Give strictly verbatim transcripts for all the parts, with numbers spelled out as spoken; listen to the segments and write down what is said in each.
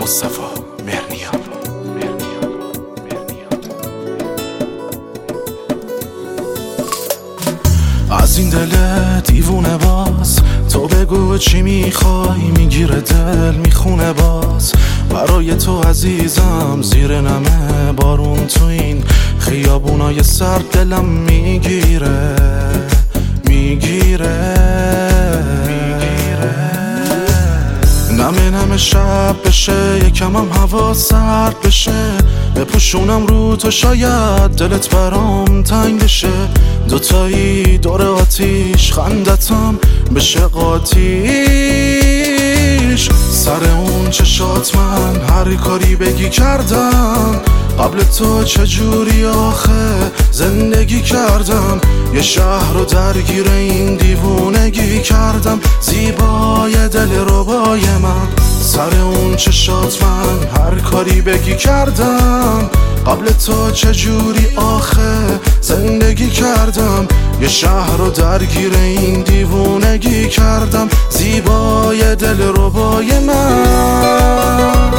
مصطفی مهرنیان. از این دل دیوونه باز تو بگو چی میخوای، میگیره دل میخونه باز برای تو عزیزم. زیر نمه بارون تو این خیابونای سرد دلم میگیره میگیره نمه نمه شب بشه یکم هم هوا سرد بشه، بپوشونم رو تو شاید دلت برام تنگ بشه. دوتایی دور آتیش خندتم بشه قاتیش. سر اون چشات من هر کاری بگی کردم، قبل تو چجوری آخه زندگی کردم. یه شهر رو درگیر این دیوونگی کردم، زیبای دل ربای من. سر اون چشات من هر کاری بگی کردم، قبل تو چجوری آخه زندگی کردم. یه شهر رو درگیر این دیوونگی کردم، زیبای دل ربای من.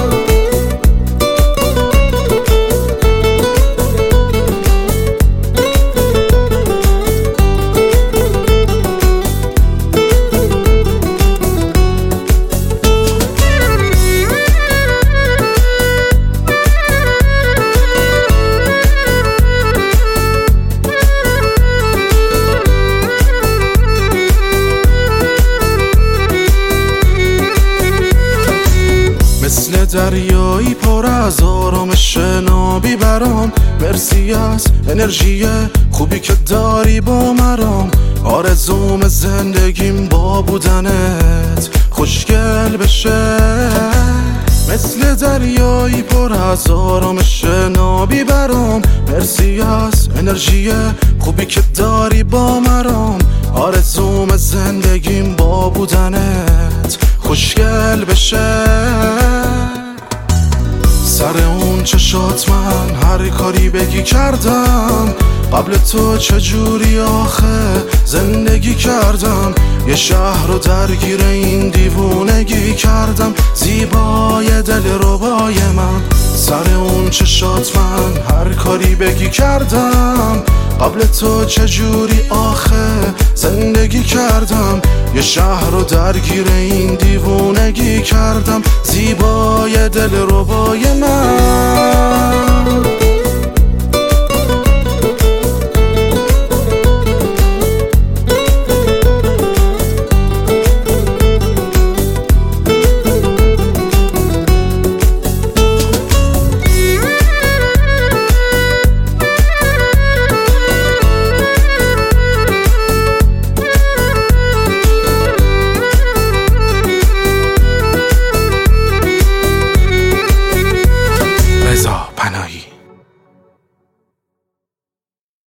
مثل دریایی پر از آرامش نابی برام. مرسی از انرژی خوبی که داری با مرام. آرزوم زندگیم با بودنت خوشگل بشه. مثل دریایی پر از آرامش نابی برام. مرسی از انرژی خوبی که داری با مرام. آرزوم زندگیم با بودنت خوشگل بشه. سر اون چشات من هر کاری بگی کردم، قبل تو چجوری آخه زندگی کردم. یه شهر رو درگیر این دیوونگی کردم، زیبای دل ربای من. سر اون چشات من هر کاری بگی کردم، قبل تو چجوری آخه زندگی کردم. یه شهر رو درگیر این دیوونگی کردم، زیبای دل ربای من.